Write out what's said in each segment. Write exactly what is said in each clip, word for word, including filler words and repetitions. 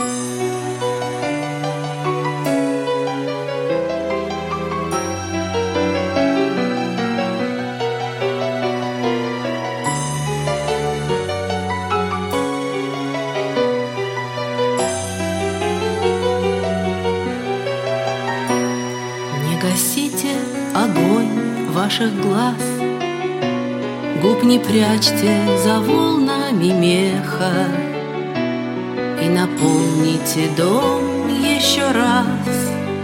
Гасите огонь ваших глаз, губ не прячьте за волнами меха, и наполните дом еще раз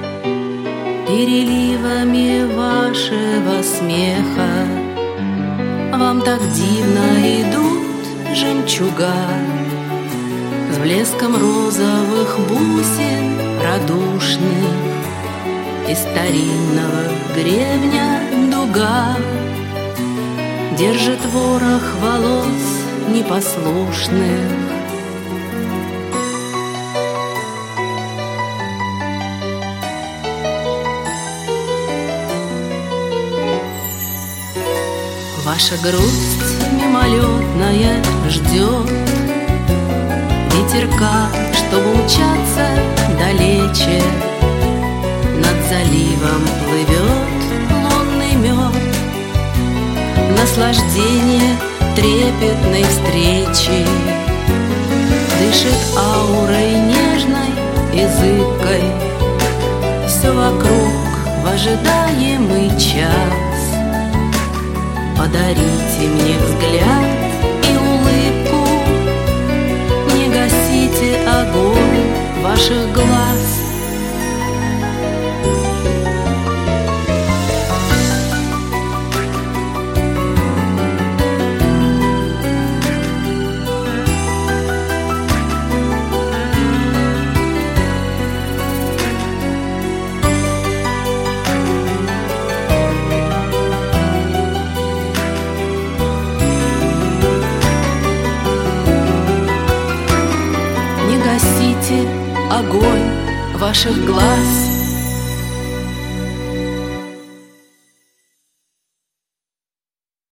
переливами вашего смеха. Вам так дивно идут жемчуга с блеском розовых бусин радушных. Из старинного гребня дуга держит ворох волос непослушных. Ваша грусть мимолетная ждет ветерка, чтобы умчаться далече. Над заливом плывет лунный мед, наслаждение трепетной встречи. Дышит аурой нежной и зыбкой все вокруг в ожидаемый час. Подарите мне взгляд и улыбку, не гасите огонь ваших глаз. Гасите огонь ваших глаз.